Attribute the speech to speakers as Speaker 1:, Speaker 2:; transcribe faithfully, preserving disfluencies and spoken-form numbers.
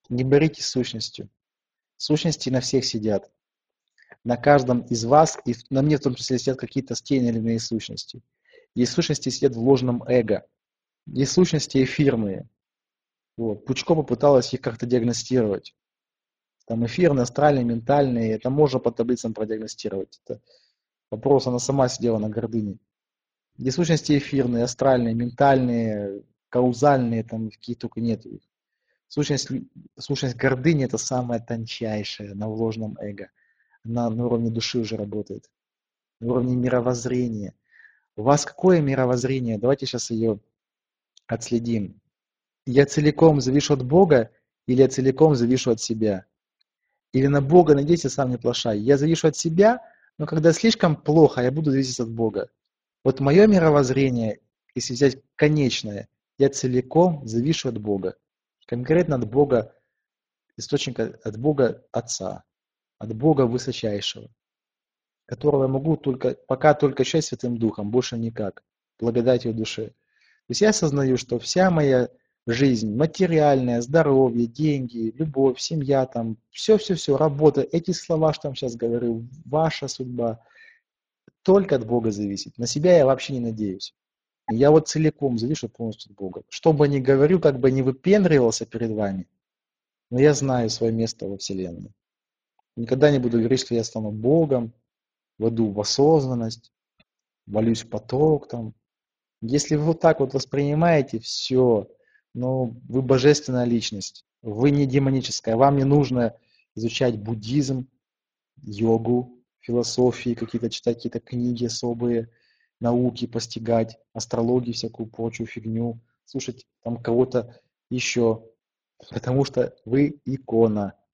Speaker 1: Не боритесь с сущностью. Сущности на всех сидят. На каждом из вас, и на мне в том числе, сидят какие-то те или иные сущности. Есть сущности сидят в ложном эго. Есть сущности эфирные. Вот. Пучко попыталась их как-то диагностировать. Там эфирные, астральные, ментальные. Это можно по таблицам продиагностировать. Это вопрос, она сама сидела на гордыне. Есть сущности эфирные, астральные, ментальные, каузальные, там какие только нет. Сущность, сущность гордыни это самая тончайшая на ложном эго. Она на уровне души уже работает. На уровне мировоззрения. У вас какое мировоззрение? Давайте сейчас ее отследим. Я целиком завишу от Бога или я целиком завишу от себя? Или на Бога надейся, сам не плашай. Я завишу от себя, но когда слишком плохо, я буду зависеть от Бога. Вот мое мировоззрение, если взять конечное, я целиком завишу от Бога. Конкретно от Бога, источника, от Бога Отца, от Бога Высочайшего, которого я могу только, пока только счастье Святым Духом, больше никак, благодатью души. То есть я осознаю, что вся моя жизнь, материальная, здоровье, деньги, любовь, семья, там, все-все-все, работа, эти слова, что я вам сейчас говорю, ваша судьба, только от Бога зависит. На себя я вообще не надеюсь. Я вот целиком завишу полностью от Бога. Что бы ни говорил, как бы ни выпендривался перед вами, но я знаю свое место во Вселенной. Никогда не буду говорить, что я стану Богом, войду в осознанность, валюсь в поток там. Если вы вот так вот воспринимаете все, ну, вы божественная личность, вы не демоническая, вам не нужно изучать буддизм, йогу, философии, какие-то читать какие-то книги особые, науки постигать, астрологию, всякую прочую фигню, слушать там кого-то еще, потому что вы икона.